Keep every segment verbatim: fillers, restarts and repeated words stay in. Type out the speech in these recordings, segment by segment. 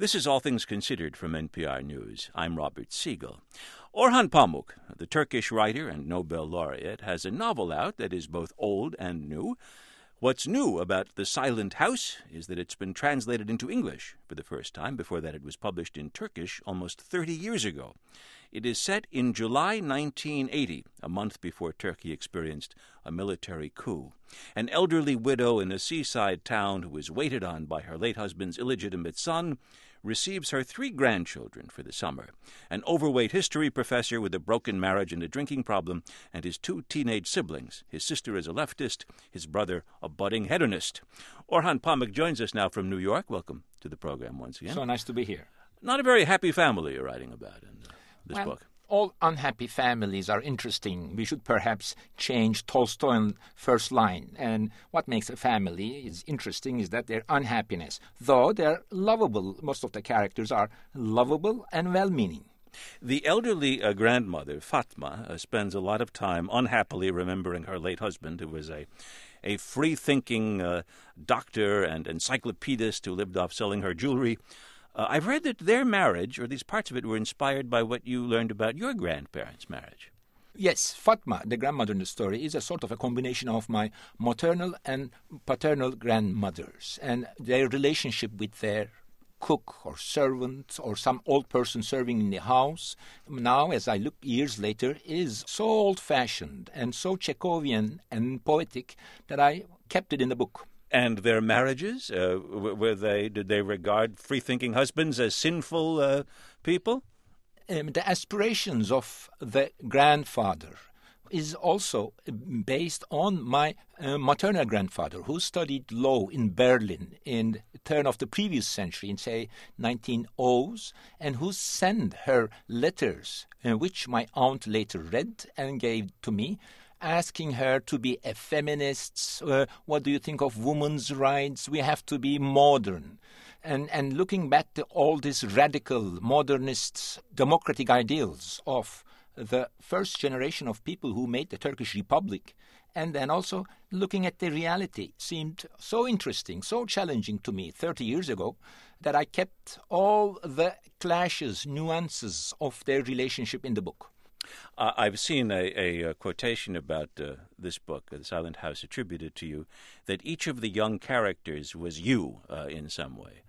This is All Things Considered from N P R News. I'm Robert Siegel. Orhan Pamuk, the Turkish writer and Nobel laureate, has a novel out that is both old and new. What's new about The Silent House is that it's been translated into English for the first time. Before that, it was published in Turkish almost thirty years ago. It is set in July nineteen eighty, a month before Turkey experienced a military coup. An elderly widow in a seaside town who is waited on by her late husband's illegitimate son receives her three grandchildren for the summer. An overweight history professor with a broken marriage and a drinking problem, and his two teenage siblings. His sister is a leftist, his brother a budding hedonist. Orhan Pamuk joins us now from New York. Welcome to the program once again. So nice to be here. Not a very happy family you're writing about in uh, this well, book. All unhappy families are interesting. We should perhaps change Tolstoy's first line. And what makes a family is interesting is that their unhappiness. Though they're lovable, most of the characters are lovable and well-meaning. The elderly uh, grandmother, Fatma, uh, spends a lot of time unhappily remembering her late husband, who was a a free-thinking uh, doctor and encyclopedist who lived off selling her jewelry. Uh, I've read that their marriage, or at least parts of it, were inspired by what you learned about your grandparents' marriage. Yes, Fatma, the grandmother in the story, is a sort of a combination of my maternal and paternal grandmothers and their relationship with their cook or servant or some old person serving in the house. Now, as I look years later, is so old-fashioned and so Chekhovian and poetic that I kept it in the book. And their marriages, uh, were they? Did they regard free-thinking husbands as sinful uh, people? Um, the aspirations of the grandfather is also based on my uh, maternal grandfather, who studied law in Berlin in the turn of the previous century, in, say, nineteen ohs, and who sent her letters, uh, which my aunt later read and gave to me, asking her to be a feminist. Uh, what do you think of women's rights? We have to be modern. And and looking back to all these radical, modernist, democratic ideals of the first generation of people who made the Turkish Republic, and then also looking at the reality seemed so interesting, so challenging to me thirty years ago, that I kept all the clashes, nuances of their relationship in the book. Uh, I've seen a, a, a quotation about uh, this book, The Silent House, attributed to you, that each of the young characters was you uh, in some way.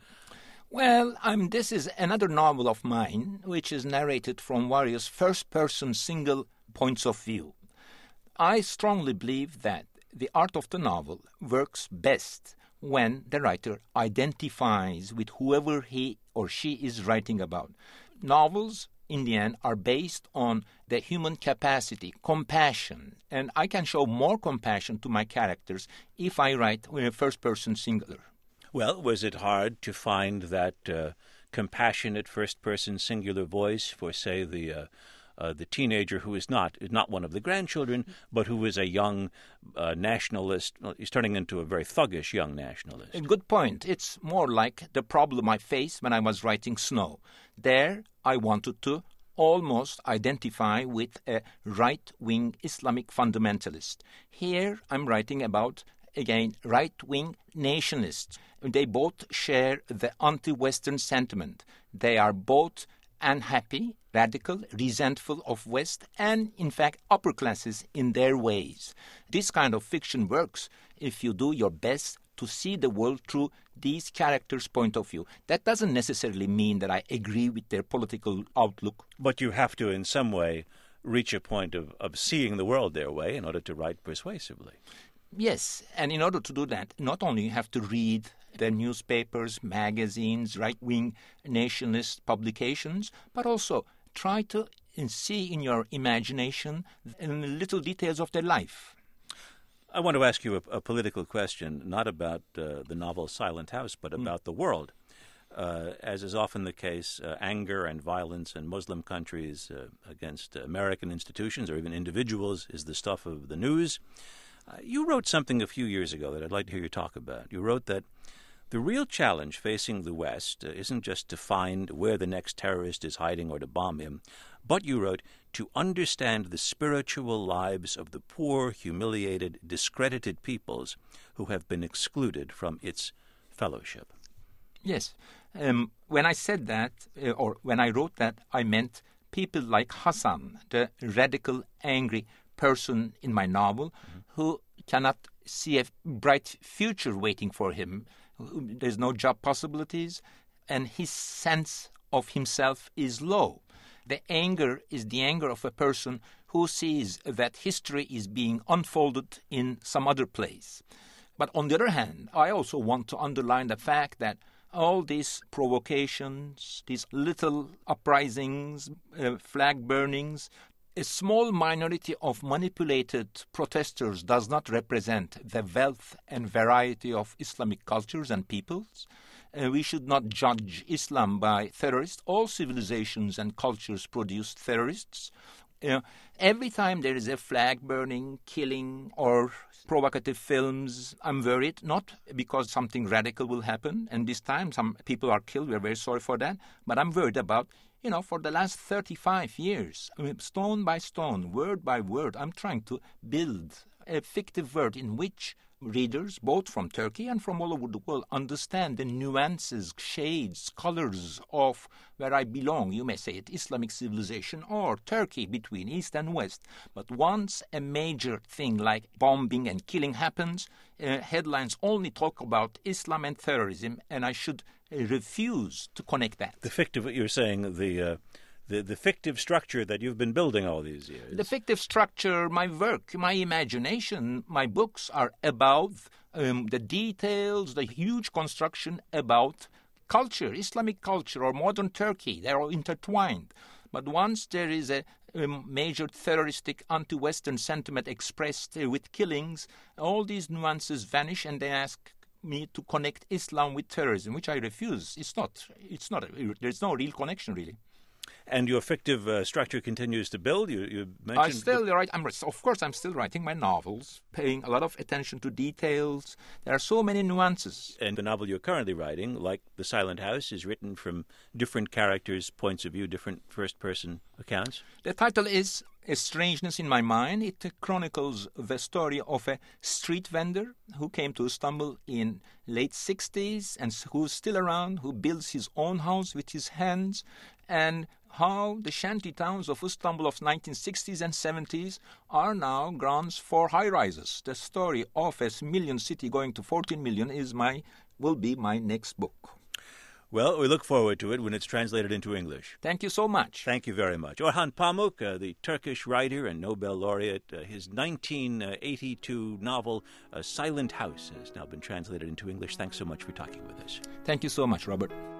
Well, um, this is another novel of mine, which is narrated from various first-person single points of view. I strongly believe that the art of the novel works best when the writer identifies with whoever he or she is writing about. Novels, in the end, are based on the human capacity, compassion. And I can show more compassion to my characters if I write in a first-person singular. Well, was it hard to find that uh, compassionate first-person singular voice for, say, the uh, uh, the teenager who is not is not one of the grandchildren, but who is a young uh, nationalist? Well, he's turning into a very thuggish young nationalist. A good point. It's more like the problem I faced when I was writing Snow. There, I wanted to almost identify with a right-wing Islamic fundamentalist. Here, I'm writing about, again, right-wing nationalists. They both share the anti-Western sentiment. They are both unhappy, radical, resentful of West, and, in fact, upper classes in their ways. This kind of fiction works if you do your best to see the world through these characters' point of view. That doesn't necessarily mean that I agree with their political outlook. But you have to, in some way, reach a point of, of seeing the world their way in order to write persuasively. Yes, and in order to do that, not only you have to read the newspapers, magazines, right-wing nationalist publications, but also try to see in your imagination the little details of their life. I want to ask you a, a political question, not about uh, the novel Silent House, but about mm. the world. Uh, as is often the case, uh, anger and violence in Muslim countries uh, against American institutions or even individuals is the stuff of the news. Uh, you wrote something a few years ago that I'd like to hear you talk about. You wrote that the real challenge facing the West uh, isn't just to find where the next terrorist is hiding or to bomb him, but, you wrote, to understand the spiritual lives of the poor, humiliated, discredited peoples who have been excluded from its fellowship. Yes. Um, when I said that, uh, or when I wrote that, I meant people like Hassan, the radical, angry person in my novel, mm-hmm. who cannot see a bright future waiting for him. There's no job possibilities, and his sense of himself is low. The anger is the anger of a person who sees that history is being unfolded in some other place. But on the other hand, I also want to underline the fact that all these provocations, these little uprisings, uh, flag burnings, a small minority of manipulated protesters does not represent the wealth and variety of Islamic cultures and peoples. Uh, we should not judge Islam by terrorists. All civilizations and cultures produce terrorists. Uh, every time there is a flag burning, killing, or provocative films, I'm worried, not because something radical will happen, and this time some people are killed, we're very sorry for that, but I'm worried about, you know, for the last thirty-five years, I mean, stone by stone, word by word, I'm trying to build a fictive world in which readers, both from Turkey and from all over the world, understand the nuances, shades, colors of where I belong. You may say it Islamic civilization or Turkey, between East and West. But once a major thing like bombing and killing happens, uh, headlines only talk about Islam and terrorism, and I should uh, refuse to connect that. The fictive, what you're saying, the... Uh... The, the fictive structure that you've been building all these years. The fictive structure, my work, my imagination, my books are about um, the details, the huge construction about culture, Islamic culture or modern Turkey. They're all intertwined. But once there is a um, major terroristic anti-Western sentiment expressed uh, with killings, all these nuances vanish and they ask me to connect Islam with terrorism, which I refuse. It's not. It's not. A, there's no real connection, really. And your fictive uh, structure continues to build. You, you mentioned. I still write. I'm, of course, I'm still writing my novels, paying a lot of attention to details. There are so many nuances. And the novel you're currently writing, like The Silent House, is written from different characters' points of view, different first-person accounts. The title is A Strangeness in My Mind. It chronicles the story of a street vendor who came to Istanbul in late sixties and who's still around, who builds his own house with his hands, and how the shanty towns of Istanbul of nineteen sixties and seventies are now grounds for high-rises. The story of a million city going to fourteen million is my will be my next book. Well, we look forward to it when it's translated into English. Thank you so much. Thank you very much. Orhan Pamuk, uh, the Turkish writer and Nobel laureate, uh, his nineteen eighty-two novel, uh, Silent House, has now been translated into English. Thanks so much for talking with us. Thank you so much, Robert.